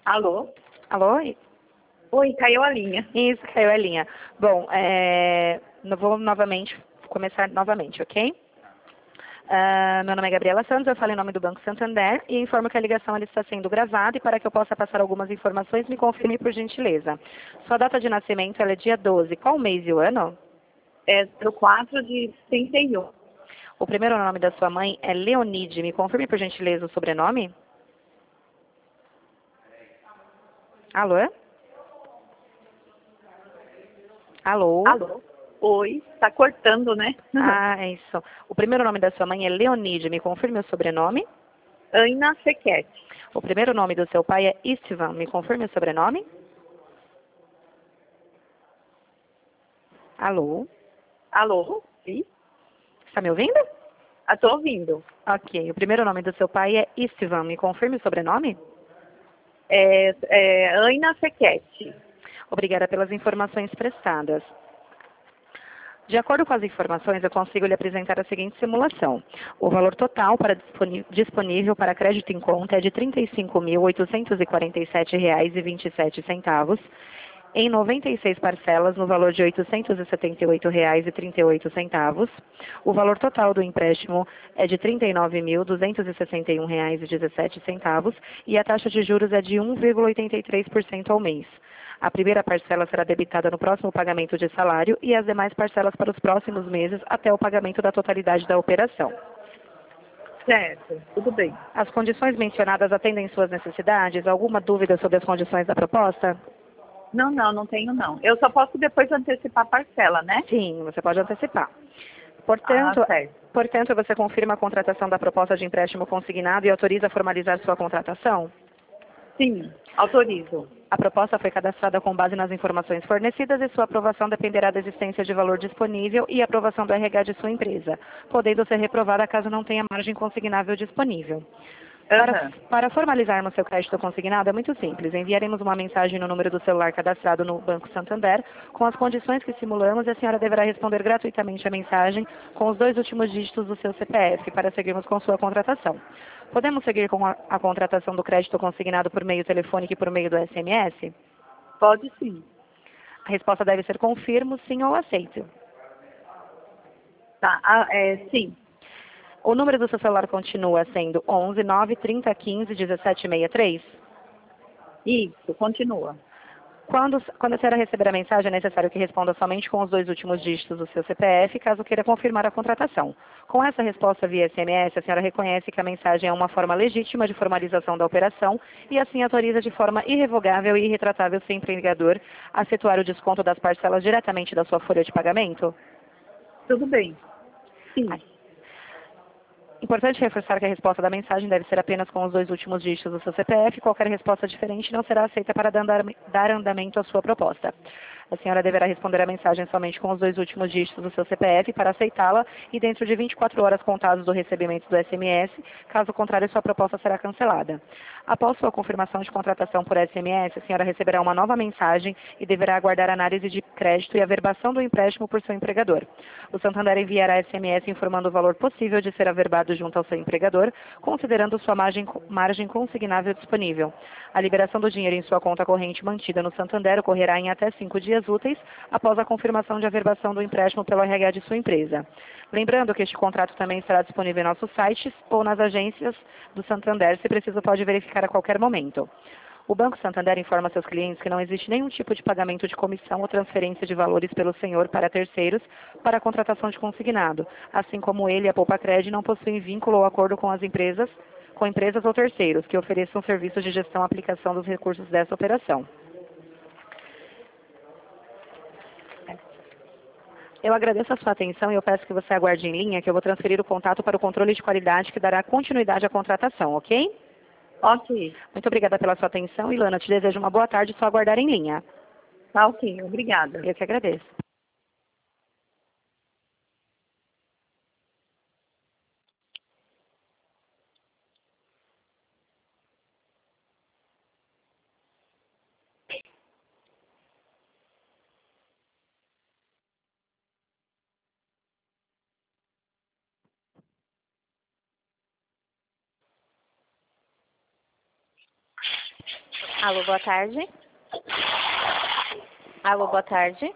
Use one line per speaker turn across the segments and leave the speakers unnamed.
Alô?
Alô?
Oi, caiu a linha.
Isso, caiu a linha. Bom, vou novamente, começar novamente, ok? Meu nome é Gabriela Santos, eu falo em nome do Banco Santander e informo que a ligação ela está sendo gravada e para que eu possa passar algumas informações, me confirme por gentileza. Sua data de nascimento ela é dia 12. Qual o mês e o ano?
É 04 de 31.
O primeiro nome da sua mãe é Leonide. Me confirme por gentileza o sobrenome? Alô? Alô?
Alô? Oi, tá cortando, né?
Ah, é isso. O primeiro nome da sua mãe é Leonide. Me confirme o sobrenome?
Ana Sequete.
O primeiro nome do seu pai é Istvan. Me confirme o sobrenome? Alô?
Alô? Sim?
Está me ouvindo?
Tô ouvindo.
Ok. O primeiro nome do seu pai é Istvan. Me confirme o sobrenome?
Ana Sequete.
Obrigada pelas informações prestadas. De acordo com as informações, eu consigo lhe apresentar a seguinte simulação. O valor total disponível para crédito em conta é de R$ 35.847,27 em 96 parcelas no valor de R$ 878,38. O valor total do empréstimo é de R$ 39.261,17 e a taxa de juros é de 1,83% ao mês. A primeira parcela será debitada no próximo pagamento de salário e as demais parcelas para os próximos meses até o pagamento da totalidade da operação.
Certo, tudo bem.
As condições mencionadas atendem suas necessidades? Alguma dúvida sobre as condições da proposta?
Não tenho não. Eu só posso depois antecipar a parcela, né?
Sim, você pode antecipar.
Ah, certo.
Portanto, você confirma a contratação da proposta de empréstimo consignado e autoriza a formalizar sua contratação?
Sim, autorizo.
A proposta foi cadastrada com base nas informações fornecidas e sua aprovação dependerá da existência de valor disponível e aprovação do RH de sua empresa, podendo ser reprovada caso não tenha margem consignável disponível.
Aham.
Para formalizarmos seu crédito consignado é muito simples. Enviaremos uma mensagem no número do celular cadastrado no Banco Santander com as condições que simulamos e a senhora deverá responder gratuitamente a mensagem com os 2 últimos dígitos do seu CPF para seguirmos com sua contratação. Podemos seguir com a contratação do crédito consignado por meio telefônico e por meio do SMS?
Pode sim.
A resposta deve ser confirmo, sim ou aceito.
Tá, sim.
O número do seu celular continua sendo 11 9 30 15 17 63?
Isso, continua.
Quando a senhora receber a mensagem, é necessário que responda somente com os 2 últimos dígitos do seu CPF, caso queira confirmar a contratação. Com essa resposta via SMS, a senhora reconhece que a mensagem é uma forma legítima de formalização da operação e assim autoriza de forma irrevogável e irretratável seu empregador a efetuar o desconto das parcelas diretamente da sua folha de pagamento?
Tudo bem. Sim.
Importante reforçar que a resposta da mensagem deve ser apenas com os 2 últimos dígitos do seu CPF. Qualquer resposta diferente não será aceita para dar andamento à sua proposta. A senhora deverá responder a mensagem somente com os 2 últimos dígitos do seu CPF para aceitá-la e dentro de 24 horas contados do recebimento do SMS. Caso contrário, sua proposta será cancelada. Após sua confirmação de contratação por SMS, a senhora receberá uma nova mensagem e deverá aguardar análise de crédito e averbação do empréstimo por seu empregador. O Santander enviará SMS informando o valor possível de ser averbado junto ao seu empregador, considerando sua margem consignável disponível. A liberação do dinheiro em sua conta corrente mantida no Santander ocorrerá em até 5 dias úteis após a confirmação de averbação do empréstimo pelo RH de sua empresa. Lembrando que este contrato também estará disponível em nossos sites ou nas agências do Santander, se preciso pode verificar a qualquer momento. O Banco Santander informa seus clientes que não existe nenhum tipo de pagamento de comissão ou transferência de valores pelo senhor para terceiros para a contratação de consignado, assim como ele e a Poupa-Cred não possuem vínculo ou acordo com empresas ou terceiros que ofereçam serviços de gestão e aplicação dos recursos dessa operação. Eu agradeço a sua atenção e eu peço que você aguarde em linha, que eu vou transferir o contato para o controle de qualidade que dará continuidade à contratação, ok?
Ok.
Muito obrigada pela sua atenção, Ilana. Te desejo uma boa tarde, só aguardar em linha.
Tá ok, obrigada.
Eu que agradeço. Alô, boa tarde. Alô, boa tarde.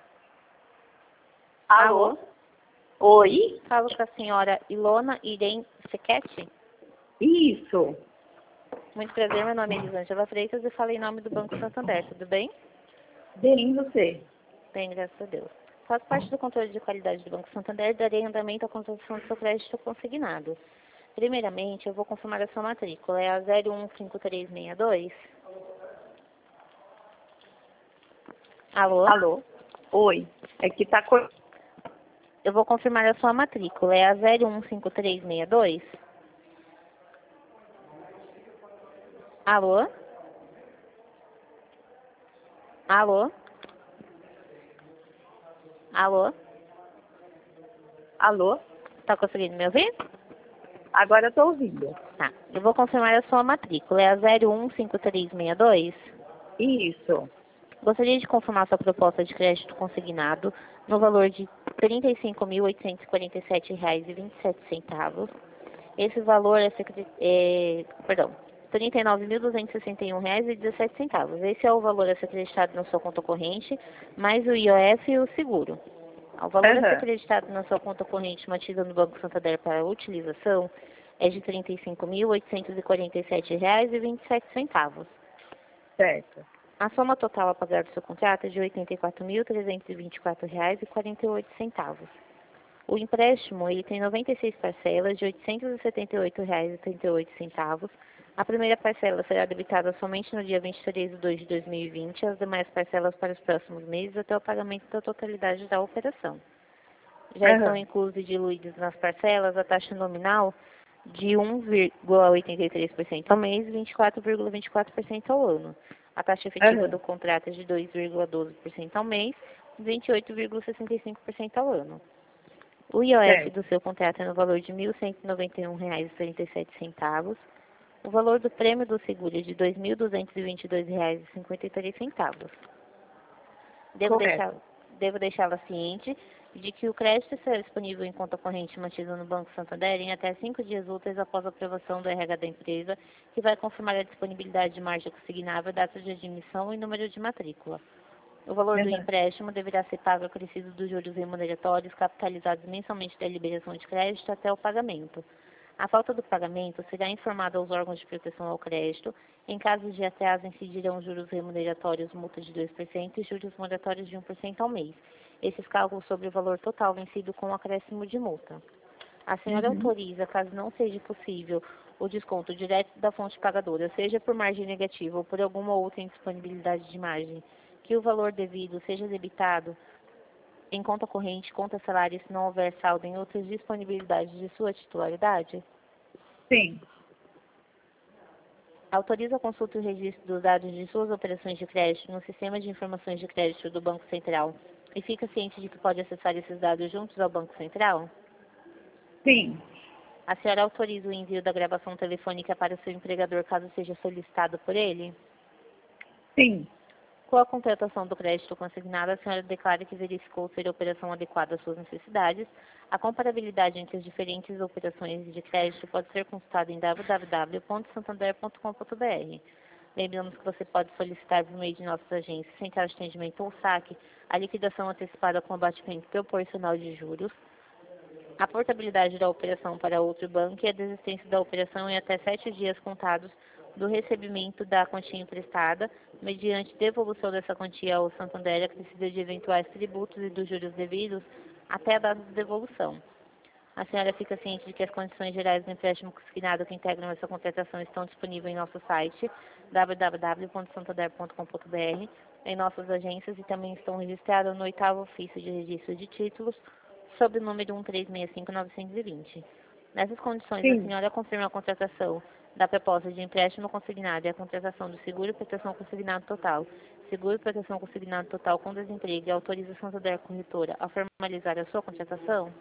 Alô? Oi?
Falo com a senhora Ilona Irene Sequete.
Isso.
Muito prazer, meu nome é Elisângela Freitas e falo em nome do Banco Santander, tudo bem?
Bem, você?
Bem, graças a Deus. Faço parte do controle de qualidade do Banco Santander e darei andamento à contratação do seu crédito consignado. Primeiramente, eu vou confirmar a sua matrícula. É a 015362. Alô?
Alô? Oi. É que tá
Eu vou confirmar a sua matrícula. É a 015362. Alô? Alô? Alô?
Alô?
Tá conseguindo me ouvir?
Agora eu tô ouvindo.
Tá. Eu vou confirmar a sua matrícula. É a 015362.
Isso.
Gostaria de confirmar sua proposta de crédito consignado no valor de R$ 35.847,27. Esse valor perdão, R$ 39.261,17. Esse é o valor a ser acreditado na sua conta corrente, mais o IOF e o seguro. O valor a ser acreditado na sua conta corrente mantida no Banco Santander para utilização é de R$ 35.847,27.
Certo.
A soma total a pagar do seu contrato é de R$ 84.324,48. O empréstimo ele tem 96 parcelas de R$ 878,38. A primeira parcela será debitada somente no dia 23 de 2 de 2020, as demais parcelas para os próximos meses até o pagamento da totalidade da operação. Já estão inclusos e diluídos nas parcelas a taxa nominal de 1,83% ao mês e 24,24% ao ano. A taxa efetiva do contrato é de 2,12% ao mês e 28,65% ao ano. O IOF do seu contrato é no valor de R$ 1.191,37. O valor do prêmio do seguro é de R$ 2.222,53. Devo deixá-la ciente de que o crédito será disponível em conta corrente mantida no Banco Santander em até 5 dias úteis após a aprovação do RH da empresa, que vai confirmar a disponibilidade de margem consignável, data de admissão e número de matrícula. O valor do empréstimo deverá ser pago acrescido dos juros remuneratórios capitalizados mensalmente da liberação de crédito até o pagamento. A falta do pagamento será informada aos órgãos de proteção ao crédito. Em caso de atraso, incidirão juros remuneratórios, multa de 2% e juros moratórios de 1% ao mês. Esses cálculos sobre o valor total vencido com acréscimo de multa. A senhora autoriza, caso não seja possível, o desconto direto da fonte pagadora, seja por margem negativa ou por alguma outra indisponibilidade de margem, que o valor devido seja debitado em conta corrente, conta salário, se não houver saldo em outras disponibilidades de sua titularidade?
Sim.
Autoriza a consulta e o registro dos dados de suas operações de crédito no sistema de informações de crédito do Banco Central e fica ciente de que pode acessar esses dados juntos ao Banco Central?
Sim.
A senhora autoriza o envio da gravação telefônica para o seu empregador caso seja solicitado por ele?
Sim.
Com a contratação do crédito consignado, a senhora declara que verificou ser a operação adequada às suas necessidades. A comparabilidade entre as diferentes operações de crédito pode ser consultada em www.santander.com.br. Lembramos que você pode solicitar por meio de nossas agências, central de atendimento ou saque, a liquidação antecipada com abatimento proporcional de juros, a portabilidade da operação para outro banco e a desistência da operação em até 7 dias contados do recebimento da quantia emprestada, mediante devolução dessa quantia ao Santander, acrescida de eventuais tributos e dos juros devidos, até a data de devolução. A senhora fica ciente de que as condições gerais do empréstimo consignado que integram essa contratação estão disponíveis em nosso site, www.santander.com.br, em nossas agências e também estão registradas no 8º ofício de registro de títulos, sob o número 1365920. Nessas condições, a senhora confirma a contratação da proposta de empréstimo consignado e a contratação do seguro e proteção consignado total, seguro e proteção consignado total com desemprego e autoriza a Santander Corretora a formalizar a sua contratação?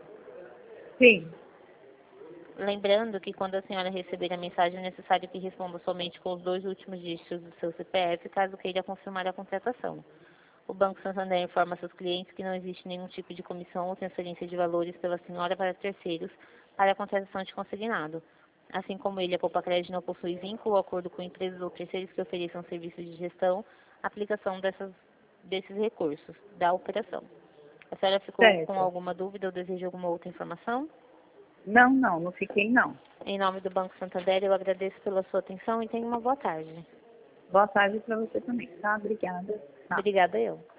Sim.
Lembrando que quando a senhora receber a mensagem, é necessário que responda somente com os 2 últimos dígitos do seu CPF, caso queira confirmar a contratação. O Banco Santander informa seus clientes que não existe nenhum tipo de comissão ou transferência de valores pela senhora para terceiros para a contratação de consignado.
Assim como ele, a Poupa Crédito não possui vínculo ou acordo com empresas ou terceiros que ofereçam serviços de gestão, aplicação desses recursos da operação. A senhora ficou com
Certo.
alguma dúvida ou deseja alguma outra informação?
Não fiquei não.
Em nome do Banco Santander, eu agradeço pela sua atenção e tenha uma boa tarde.
Boa tarde para você também, tá? Obrigada. Tá.
Obrigada, eu.